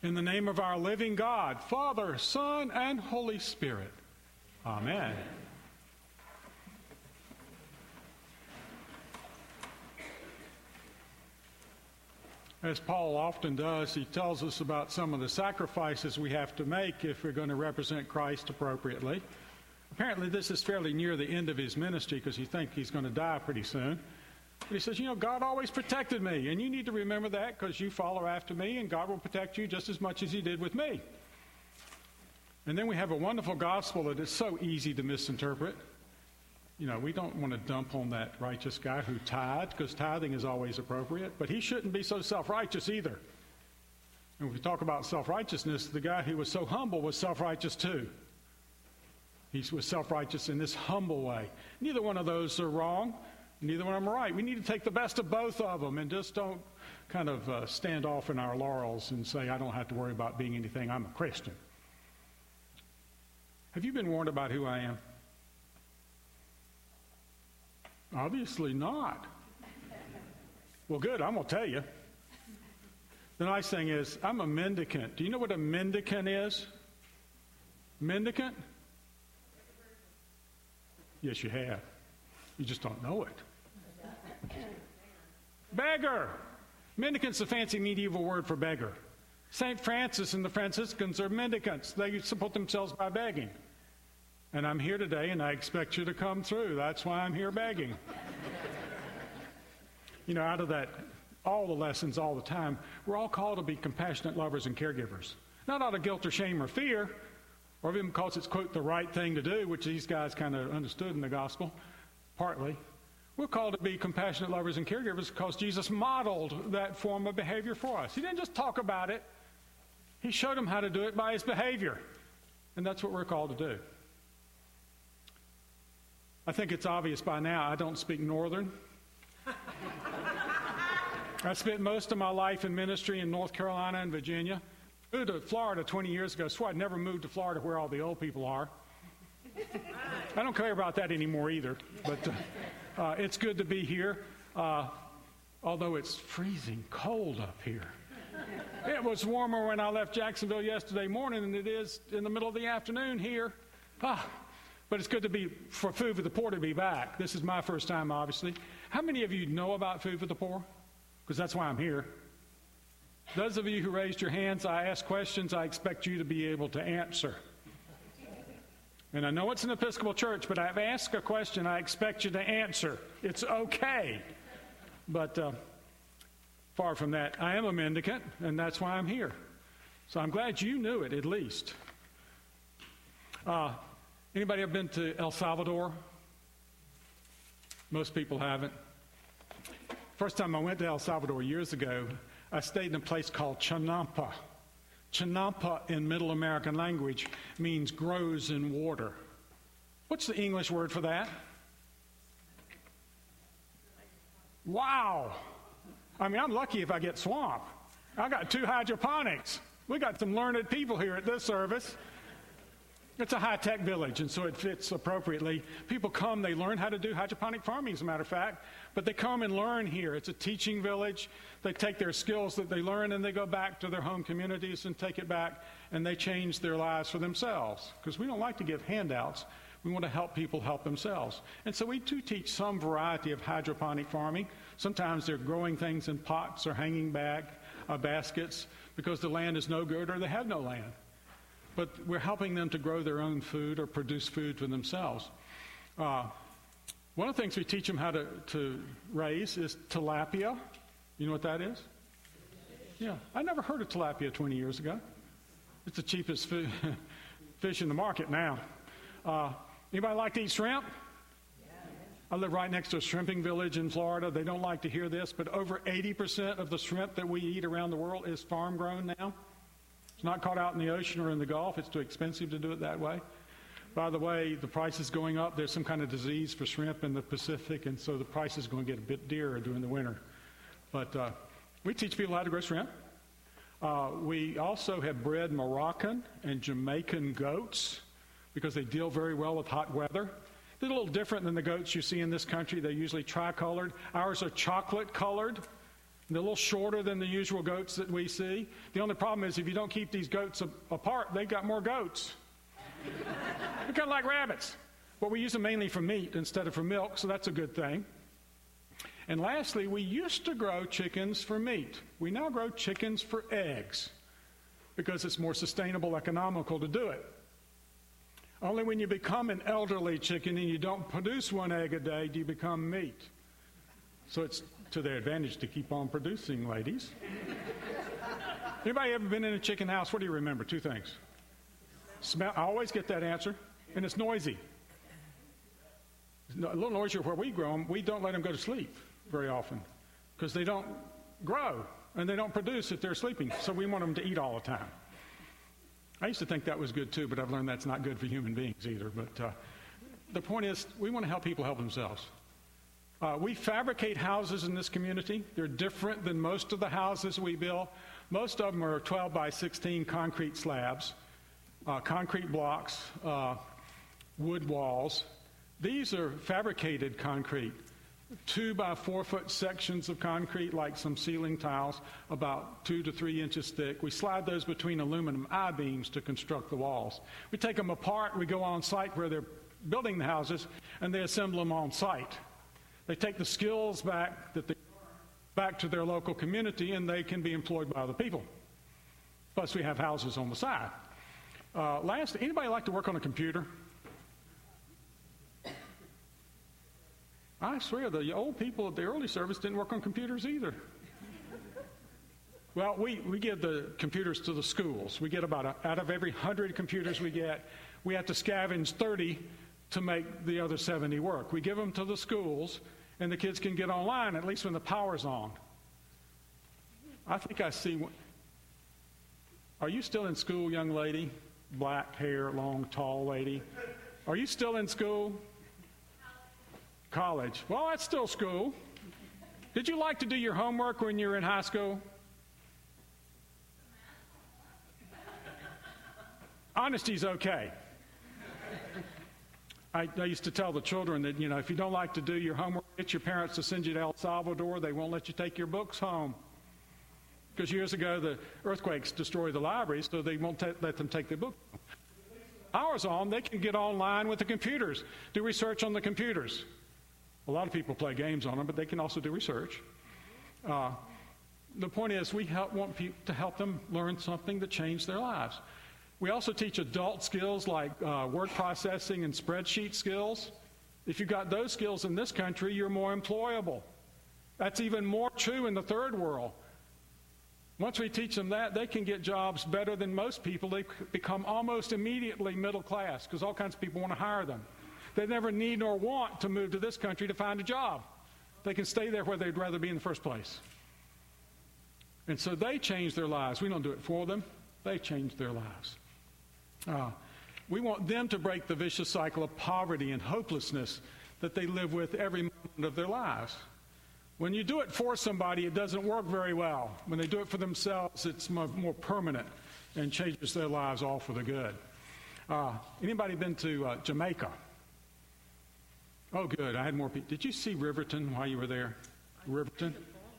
In the name of our living God, Father, Son, and Holy Spirit. Amen. As Paul often does, he tells us about some of the sacrifices we have to make if we're going to represent Christ appropriately. Apparently, this is fairly near the end of his ministry because he thinks he's going to die pretty soon. But he says, God always protected me, and you need to remember that because you follow after me, and God will protect you just as much as he did with me. And then we have a wonderful gospel that is so easy to misinterpret. We don't want to dump on that righteous guy who tithed, because tithing is always appropriate, but he shouldn't be so self-righteous either. And when we talk about self-righteousness, the guy who was so humble was self-righteous too. He was self-righteous in this humble way. Neither one of those are wrong. Neither one of them are right. We need to take the best of both of them and just don't kind of stand off in our laurels and say, I don't have to worry about being anything. I'm a Christian. Have you been warned about who I am? Obviously not. Well, good. I'm going to tell you. The nice thing is, I'm a mendicant. Do you know what a mendicant is? Mendicant? Yes, you have. You just don't know it. Beggar. Mendicant's a fancy medieval word for beggar. St. Francis and the Franciscans are mendicants. They support themselves by begging. And I'm here today, and I expect you to come through. That's why I'm here begging. Out of that, all the lessons all the time, we're all called to be compassionate lovers and caregivers. Not out of guilt or shame or fear, or even because it's, quote, the right thing to do, which these guys kind of understood in the gospel, partly. We're called to be compassionate lovers and caregivers because Jesus modeled that form of behavior for us. He didn't just talk about it. He showed them how to do it by his behavior. And that's what we're called to do. I think it's obvious by now I don't speak Northern. I spent most of my life in ministry in North Carolina and Virginia. Moved to Florida 20 years ago, so I'd never moved to Florida where all the old people are. I don't care about that anymore either, but it's good to be here, although it's freezing cold up here. It was warmer when I left Jacksonville yesterday morning than it is in the middle of the afternoon here. But it's good to be for Food for the Poor to be back. This is my first time, obviously. How many of you know about Food for the Poor? Because that's why I'm here. Those of you who raised your hands, I ask questions I expect you to be able to answer. And I know it's an Episcopal church, but I've asked a question I expect you to answer. It's okay. But far from that, I am a mendicant, and that's why I'm here. So I'm glad you knew it, at least. Anybody ever been to El Salvador? Most people haven't. First time I went to El Salvador years ago, I stayed in a place called Chinampa. Chinampa in Middle American language means grows in water. What's the English word for that? Wow. I'm lucky if I get swamp. I got 2 hydroponics. We got some learned people here at this service. It's a high-tech village, and so it fits appropriately. People come, they learn how to do hydroponic farming, as a matter of fact, but they come and learn here. It's a teaching village. They take their skills that they learn, and they go back to their home communities and take it back, and they change their lives for themselves, because we don't like to give handouts. We want to help people help themselves. And so we do teach some variety of hydroponic farming. Sometimes they're growing things in pots or hanging baskets because the land is no good or they have no land. But we're helping them to grow their own food or produce food for themselves. One of the things we teach them how to raise is tilapia. You know what that is? Yeah. I never heard of tilapia 20 years ago. It's the cheapest fish in the market now. Anybody like to eat shrimp? I live right next to a shrimping village in Florida. They don't like to hear this, but over 80% of the shrimp that we eat around the world is farm grown now. It's not caught out in the ocean or in the Gulf. It's too expensive to do it that way. By the way, the price is going up. There's some kind of disease for shrimp in the Pacific, and so the price is going to get a bit dearer during the winter. But we teach people how to grow shrimp. We also have bred Moroccan and Jamaican goats because they deal very well with hot weather. They're a little different than the goats you see in this country. They're usually tricolored. Ours are chocolate colored, They're a little shorter than the usual goats that we see. The only problem is if you don't keep these goats apart, they've got more goats. They're kind of like rabbits. But we use them mainly for meat instead of for milk, so that's a good thing. And lastly, we used to grow chickens for meat. We now grow chickens for eggs because it's more sustainable, economical to do it. Only when you become an elderly chicken and you don't produce one egg a day do you become meat. So it's to their advantage to keep on producing, ladies. Anybody ever been in a chicken house? What do you remember? Two things. Smell. I always get that answer. And it's noisy. It's a little noisier where we grow them. We don't let them go to sleep very often because they don't grow and they don't produce if they're sleeping. So we want them to eat all the time. I used to think that was good too, but I've learned that's not good for human beings either. But the point is, we want to help people help themselves. We fabricate houses in this community. They're different than most of the houses we build. Most of them are 12 by 16 concrete slabs, concrete blocks, wood walls. These are fabricated concrete, 2 by 4 foot sections of concrete like some ceiling tiles, about 2 to 3 inches thick. We slide those between aluminum I-beams to construct the walls. We take them apart. We go on site where they're building the houses, and they assemble them on site. They take the skills back to their local community, and they can be employed by other people. Plus, we have houses on the side. Last, anybody like to work on a computer? I swear, the old people at the early service didn't work on computers either. Well, we give the computers to the schools. We get out of every 100 computers we get, we have to scavenge 30 to make the other 70 work. We give them to the schools, and the kids can get online, at least when the power's on. I think I see. Are you still in school, young lady? Black hair, long, tall lady. Are you still in school? College. Well, that's still school. Did you like to do your homework when you were in high school? Honesty's okay. I used to tell the children that, if you don't like to do your homework, get your parents to send you to El Salvador. They won't let you take your books home. Because years ago, the earthquakes destroyed the libraries, so they won't let them take their books home. Ours on, they can get online with the computers, do research on the computers. A lot of people play games on them, but they can also do research. The point is, we want people to help them learn something that changed their lives. We also teach adult skills like word processing and spreadsheet skills. If you've got those skills in this country, you're more employable. That's even more true in the third world. Once we teach them that, they can get jobs better than most people. They become almost immediately middle class because all kinds of people want to hire them. They never need nor want to move to this country to find a job. They can stay there where they'd rather be in the first place. And so they change their lives. We don't do it for them. They change their lives. We want them to break the vicious cycle of poverty and hopelessness that they live with every moment of their lives. When you do it for somebody, it doesn't work very well. When they do it for themselves, it's more permanent and changes their lives all for the good. Anybody been to Jamaica? Oh, good. I had more people. Did you see Riverton while you were there? Riverton?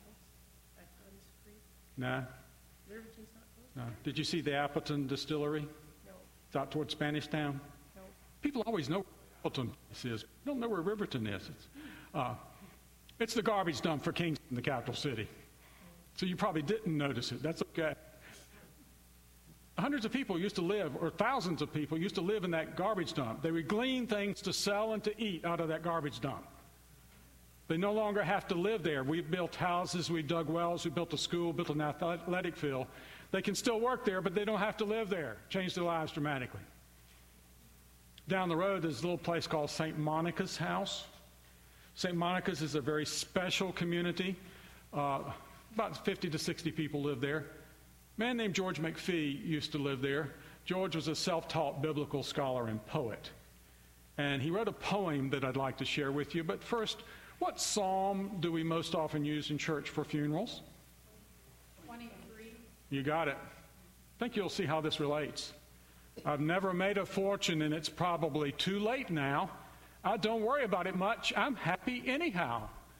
No? No. Did you see the Appleton Distillery? No. It's out toward Spanish Town? No. People always know where Appleton is. They don't know where Riverton is. It's the garbage dump for Kingston, the capital city. So you probably didn't notice it. That's okay. Hundreds of people used to live, or thousands of people used to live in that garbage dump. They would glean things to sell and to eat out of that garbage dump. They no longer have to live there. We've built houses, we dug wells, we built a school, built an athletic field. They can still work there, but they don't have to live there. Changed their lives dramatically. Down the road, there's a little place called St. Monica's House. St. Monica's is a very special community. About 50 to 60 people live there. A man named George McPhee used to live there. George was a self-taught biblical scholar and poet. And he wrote a poem that I'd like to share with you. But first, what psalm do we most often use in church for funerals? 23. You got it. I think you'll see how this relates. I've never made a fortune, and it's probably too late now. I don't worry about it much. I'm happy anyhow.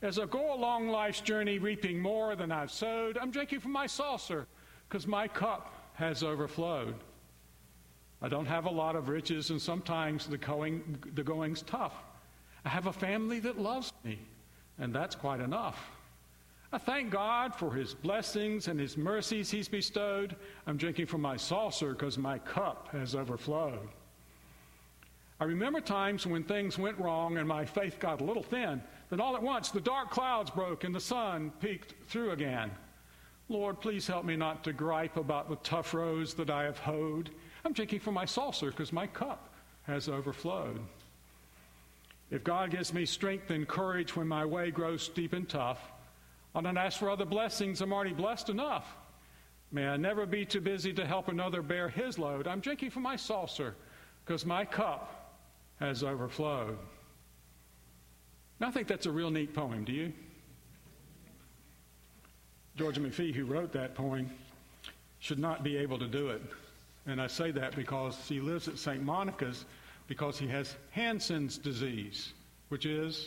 As I go along life's journey, reaping more than I've sowed, I'm drinking from my saucer because my cup has overflowed. I don't have a lot of riches, and sometimes the going's tough. I have a family that loves me, and that's quite enough. I thank God for his blessings and his mercies he's bestowed. I'm drinking from my saucer because my cup has overflowed. I remember times when things went wrong and my faith got a little thin. Then all at once the dark clouds broke and the sun peeked through again. Lord, please help me not to gripe about the tough rows that I have hoed. I'm drinking from my saucer because my cup has overflowed. If God gives me strength and courage when my way grows steep and tough, I'll not ask for other blessings. I'm already blessed enough. May I never be too busy to help another bear his load. I'm drinking from my saucer because my cup has overflowed. Now, I think that's a real neat poem. Do you? Georgia McPhee, who wrote that poem, should not be able to do it. And I say that because he lives at St. Monica's because he has Hansen's disease, which is,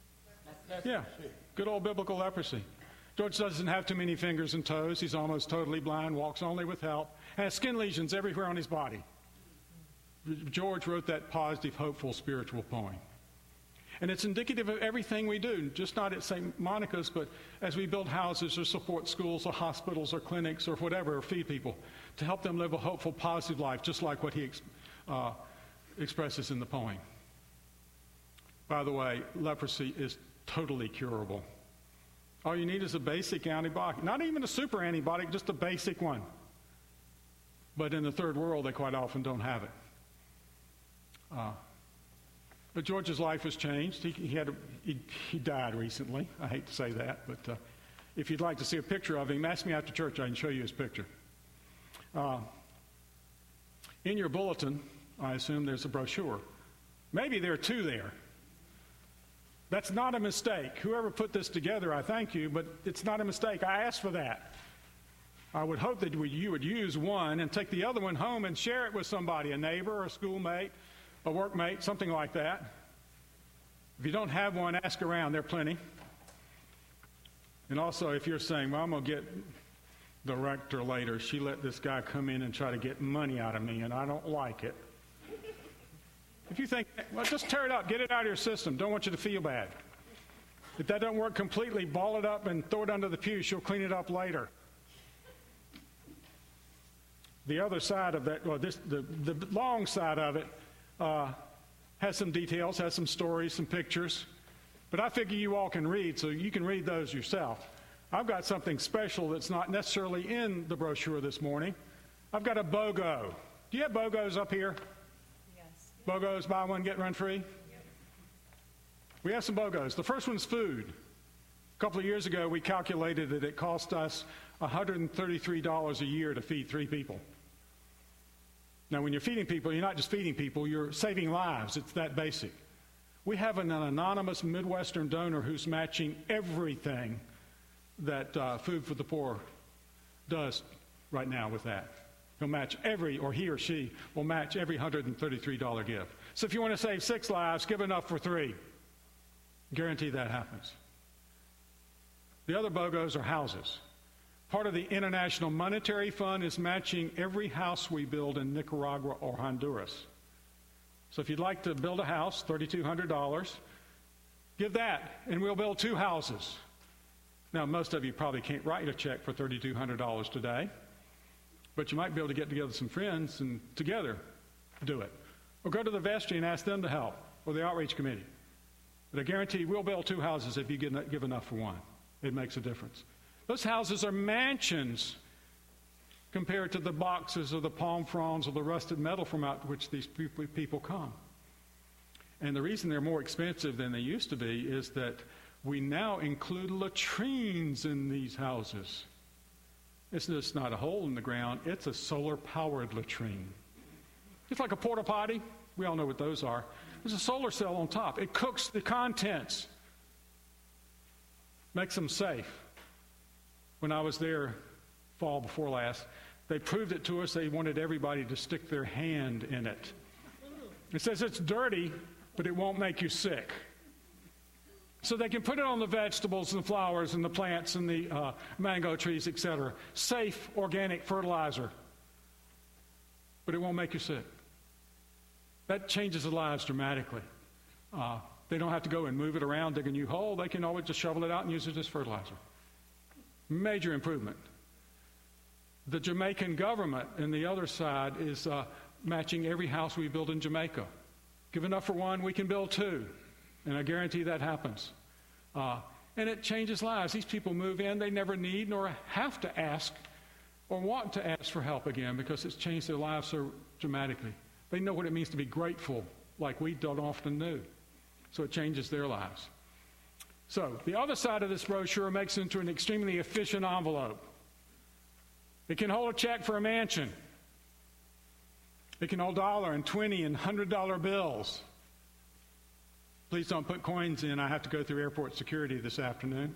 good old biblical leprosy. George doesn't have too many fingers and toes. He's almost totally blind, walks only with help, and has skin lesions everywhere on his body. George wrote that positive, hopeful, spiritual poem. And it's indicative of everything we do, just not at St. Monica's, but as we build houses or support schools or hospitals or clinics or whatever, or feed people, to help them live a hopeful, positive life, just like what he expresses in the poem. By the way, leprosy is totally curable. All you need is a basic antibiotic, not even a super antibiotic, just a basic one. But in the third world, they quite often don't have it. But George's life has changed. He died recently. I hate to say that, but if you'd like to see a picture of him, ask me after church. I can show you his picture. In your bulletin, I assume there's a brochure. Maybe there are two there. That's not a mistake. Whoever put this together, I thank you, but it's not a mistake. I asked for that. I would hope that you would use one and take the other one home and share it with somebody, a neighbor, a schoolmate, a workmate, something like that. If you don't have one, ask around. There are plenty. And also, if you're saying, well, I'm going to get the rector later. She let this guy come in and try to get money out of me, and I don't like it. If you think, well, just tear it up. Get it out of your system. Don't want you to feel bad. If that doesn't work completely, ball it up and throw it under the pew. She'll clean it up later. The other side of that, well, the long side of it, has some details, has some stories, some pictures. But I figure you all can read, so you can read those yourself. I've got something special that's not necessarily in the brochure this morning. I've got a BOGO. Do you have BOGOs up here? Yes. BOGOs, buy one, get one free? Yep. We have some BOGOs. The first one's food. A couple of years ago, we calculated that it cost us $133 a year to feed 3 people. Now, when you're feeding people, you're not just feeding people, you're saving lives. It's that basic. We have an anonymous Midwestern donor who's matching everything that Food for the Poor does right now with that. He'll match or he or she will match every $133 gift. So if you want to save 6 lives, give enough for 3. Guarantee that happens. The other BOGOs are houses. Part of the International Monetary Fund is matching every house we build in Nicaragua or Honduras. So if you'd like to build a house, $3,200, give that, and we'll build 2 houses. Now, most of you probably can't write a check for $3,200 today, but you might be able to get together some friends and together do it. Or go to the vestry and ask them to help, or the outreach committee. But I guarantee we'll build 2 houses if you give enough for one. It makes a difference. Those houses are mansions compared to the boxes or the palm fronds or the rusted metal from out which these people come. And the reason they're more expensive than they used to be is that we now include latrines in these houses. It's just not a hole in the ground. It's a solar-powered latrine. It's like a porta potty. We all know what those are. There's a solar cell on top. It cooks the contents, makes them safe. When I was there fall before last, they proved it to us. They wanted everybody to stick their hand in it. It says it's dirty, but it won't make you sick. So they can put it on the vegetables and the flowers and the plants and the mango trees, etc. Safe, organic fertilizer. But it won't make you sick. That changes the lives dramatically. They don't have to go and move it around, dig a new hole. They can always just shovel it out and use it as fertilizer. Major improvement. The Jamaican government, and the other side, is matching every house we build in Jamaica. Give enough for one, we can build two. And I guarantee that happens. And it changes lives. These people move in. They never need nor have to ask or want to ask for help again because it's changed their lives so dramatically. They know what it means to be grateful like we don't often do. So it changes their lives. So the other side of this brochure makes it into an extremely efficient envelope. It can hold a check for a mansion. It can hold $1 and $20 and $100 bills. Please don't put coins in. I have to go through airport security this afternoon.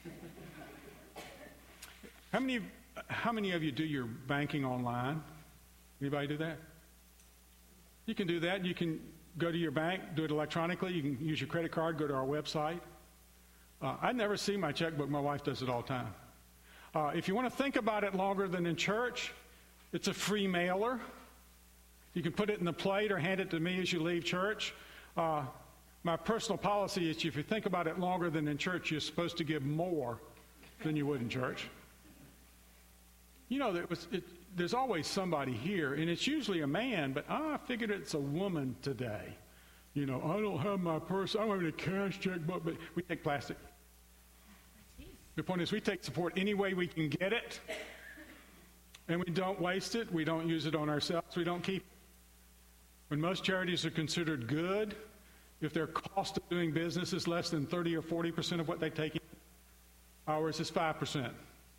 How many of you do your banking online? Anybody do that? You can do that. You can go to your bank, do it electronically. You can use your credit card, go to our website. I never see my checkbook. My wife does it all the time. If you want to think about it longer than in church, it's a free mailer. You can put it in the plate or hand it to me as you leave church. My personal policy is if you think about it longer than in church, you're supposed to give more than you would in church. You know, there's always somebody here, and it's usually a man, but I figured it's a woman today. You know, I don't have my purse, I don't have any cash checkbook, but we take plastic. The point is we take support any way we can get it, and we don't waste it, we don't use it on ourselves, we don't keep it. When most charities are considered good, if their cost of doing business is less than 30 or 40% of what they take in, ours is 5%.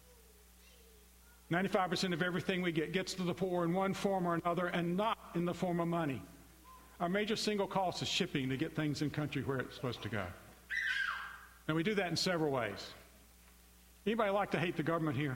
95% of everything we get gets to the poor in one form or another and not in the form of money. Our major single cost is shipping to get things in country where it's supposed to go. And we do that in several ways. Anybody like to hate the government here?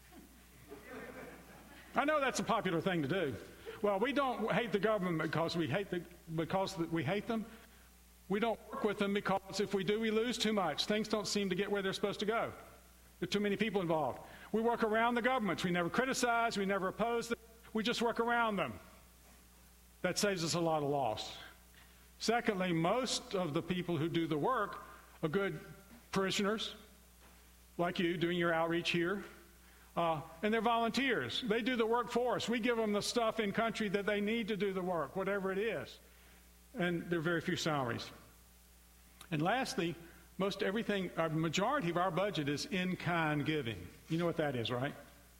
I know that's a popular thing to do. Well, we don't hate the government because we hate them. We don't work with them because if we do, we lose too much. Things don't seem to get where they're supposed to go. There are too many people involved. We work around the governments. We never criticize. We never oppose them. We just work around them. That saves us a lot of loss. Secondly, most of the people who do the work are good parishioners, like you, doing your outreach here. And they're volunteers. They do the work for us. We give them the stuff in country that they need to do the work, whatever it is. And there are very few salaries. And lastly, a majority of our budget is in-kind giving. You know what that is, right?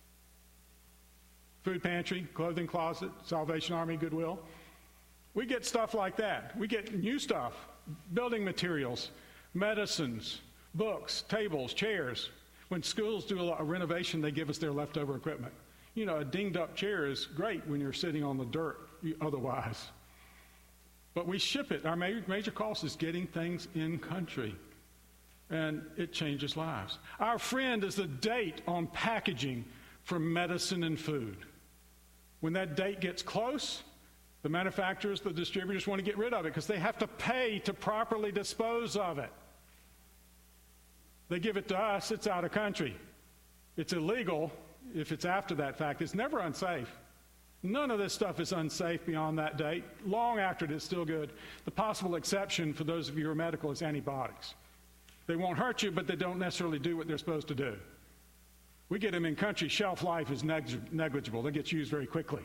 Food pantry, clothing closet, Salvation Army, Goodwill. We get stuff like that. We get new stuff, building materials, medicines, books, tables, chairs. When schools do a renovation, they give us their leftover equipment. You know, a dinged-up chair is great when you're sitting on the dirt otherwise. But we ship it. Our major cost is getting things in country. And it changes lives. Our friend is the date on packaging for medicine and food. When that date gets close, the manufacturers, the distributors want to get rid of it because they have to pay to properly dispose of it. They give it to us, it's out of country. It's illegal if it's after that fact. It's never unsafe. None of this stuff is unsafe beyond that date. Long after it, it's still good. The possible exception for those of you who are medical is antibiotics. They won't hurt you, but they don't necessarily do what they're supposed to do. We get them in country, shelf life is negligible. They get used very quickly.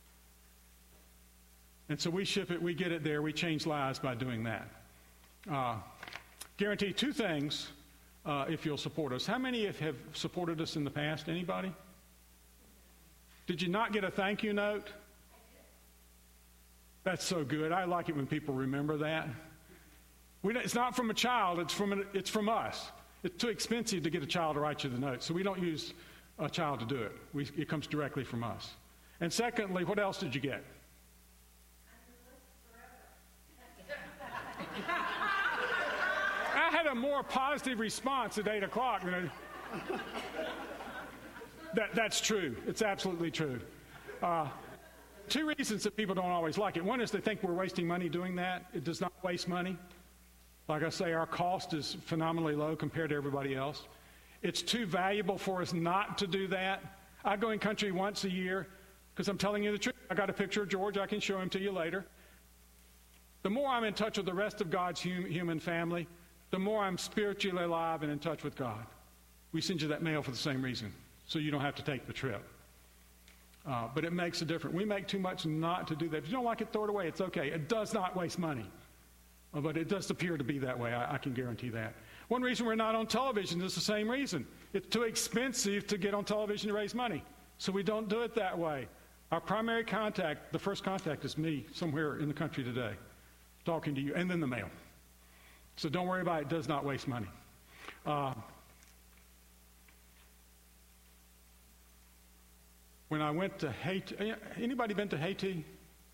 And so we ship it, we get it there, we change lives by doing that. Guarantee two things if you'll support us. How many have supported us in the past? Anybody? Did you not get a thank you note? That's so good. I like it when people remember that. It's not from a child, it's from us. It's too expensive to get a child to write you the note, so we don't use a child to do it. It comes directly from us. And secondly, what else did you get? I had a more positive response at 8 o'clock. That's true. It's absolutely true. Two reasons that people don't always like it. One is they think we're wasting money doing that. It does not waste money. Like I say, our cost is phenomenally low compared to everybody else. It's too valuable for us not to do that. I go in country once a year because I'm telling you the truth. I got a picture of George. I can show him to you later. The more I'm in touch with the rest of God's human family, the more I'm spiritually alive and in touch with God. We send you that mail for the same reason, so you don't have to take the trip. But it makes a difference. We make too much not to do that. If you don't like it, throw it away. It's okay. It does not waste money. But it does appear to be that way. I can guarantee that. One reason we're not on television is the same reason. It's too expensive to get on television to raise money. So we don't do it that way. Our primary contact, the first contact, is me somewhere in the country today, talking to you, and then the mail. So don't worry about it. It does not waste money. When I went to Haiti, anybody been to Haiti?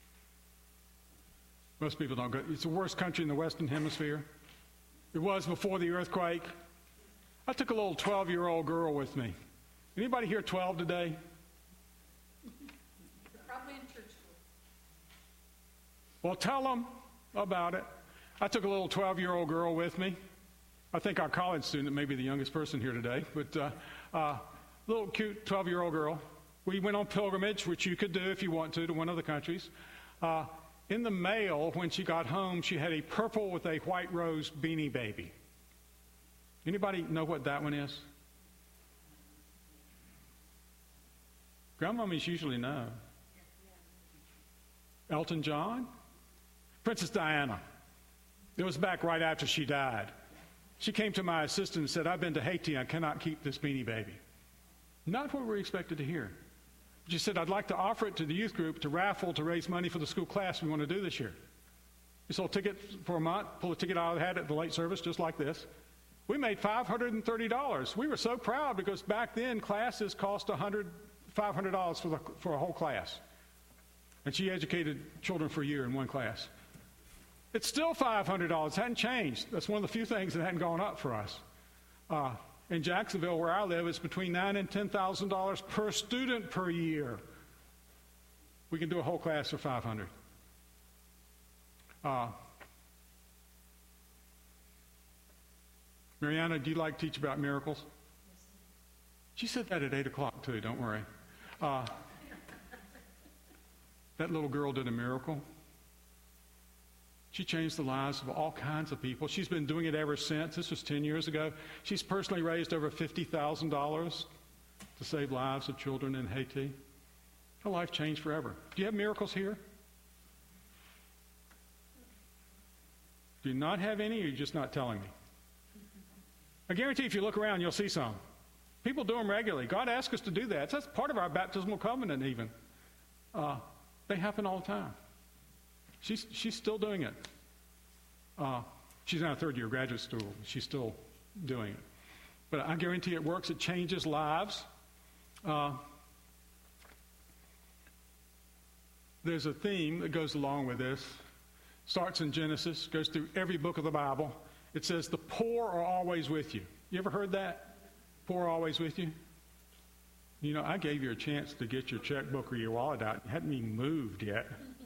Most people don't go. It's the worst country in the Western Hemisphere. It was before the earthquake. I took a little 12-year-old girl with me. Anybody here 12 today? Probably in church school. Well, tell them about it. I took a little 12-year-old girl with me. I think our college student may be the youngest person here today, but little cute 12-year-old girl. We went on pilgrimage, which you could do if you want to one of the countries. In the mail, when she got home, she had a purple with a white rose beanie baby. Anybody know what that one is? Grandmommies usually know. Elton John? Princess Diana. It was back right after she died. She came to my assistant and said, "I've been to Haiti. I cannot keep this beanie baby." Not what we expected to hear. She said, "I'd like to offer it to the youth group to raffle to raise money for the school class we want to do this year." We sold tickets for a month, pulled a ticket out of the hat at the late service, just like this. We made $530. We were so proud because back then classes cost $500 for a whole class. And she educated children for a year in one class. It's still $500. It hadn't changed. That's one of the few things that hadn't gone up for us. In Jacksonville, where I live, it's between $9,000 and $10,000 per student per year. We can do a whole class for $500. Mariana, do you like to teach about miracles? She said that at 8 o'clock, too. Don't worry. That little girl did a miracle. She changed the lives of all kinds of people. She's been doing it ever since. This was 10 years ago. She's personally raised over $50,000 to save lives of children in Haiti. Her life changed forever. Do you have miracles here? Do you not have any, or are you just not telling me? I guarantee if you look around, you'll see some. People do them regularly. God asks us to do that. That's part of our baptismal covenant even. They happen all the time. She's still doing it. She's in a third-year graduate school. She's still doing it. But I guarantee it works. It changes lives. There's a theme that goes along with this. Starts in Genesis, goes through every book of the Bible. It says, the poor are always with you. You ever heard that? Poor are always with you? You know, I gave you a chance to get your checkbook or your wallet out. You hadn't even moved yet.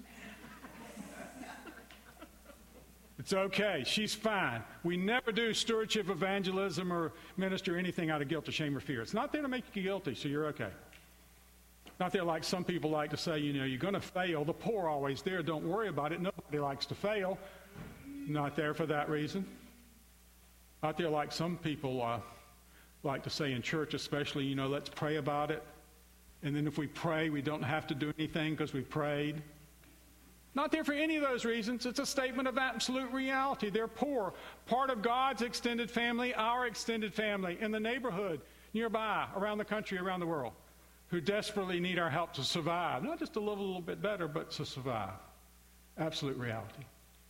It's okay. She's fine. We never do stewardship evangelism or minister anything out of guilt or shame or fear. It's not there to make you guilty, so you're okay. Not there like some people like to say, you know, you're going to fail. The poor are always there. Don't worry about it. Nobody likes to fail. Not there for that reason. Not there like some people like to say in church especially, you know, let's pray about it. And then if we pray, we don't have to do anything because we prayed. Not there for any of those reasons. It's a statement of absolute reality. They're poor. Part of God's extended family, our extended family, in the neighborhood, nearby, around the country, around the world, who desperately need our help to survive. Not just to live a little bit better, but to survive. Absolute reality.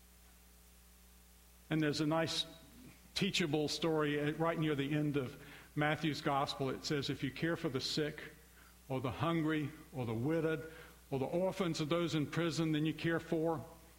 And there's a nice teachable story right near the end of Matthew's gospel. It says, if you care for the sick or the hungry or the widowed or the orphans or those in prison, then you care for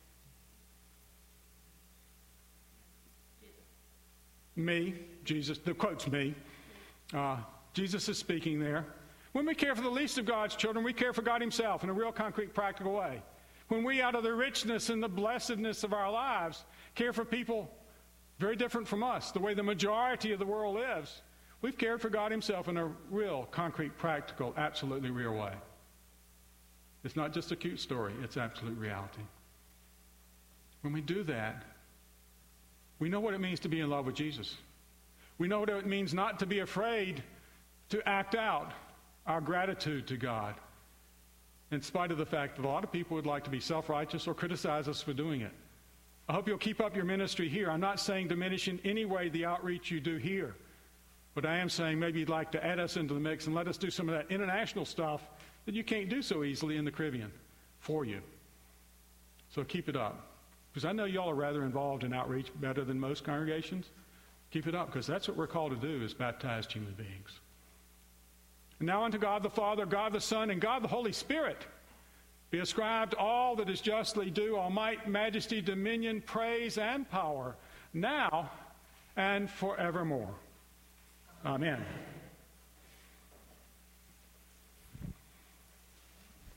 me, Jesus. The quote's me. Jesus is speaking there. When we care for the least of God's children, we care for God himself in a real concrete, practical way. When we, out of the richness and the blessedness of our lives, care for people Very different from us, the way the majority of the world lives. We've cared for God himself in a real, concrete, practical, absolutely real way. It's not just a cute story, it's absolute reality. When we do that, we know what it means to be in love with Jesus. We know what it means not to be afraid to act out our gratitude to God, in spite of the fact that a lot of people would like to be self-righteous or criticize us for doing it. I hope you'll keep up your ministry here. I'm not saying diminish in any way the outreach you do here, but I am saying maybe you'd like to add us into the mix and let us do some of that international stuff that you can't do so easily in the Caribbean for you. So keep it up. Because I know y'all are rather involved in outreach better than most congregations. Keep it up, because that's what we're called to do, is baptize human beings. And now unto God the Father, God the Son, and God the Holy Spirit be ascribed all that is justly due, all might, majesty, dominion, praise, and power, now and forevermore. Amen.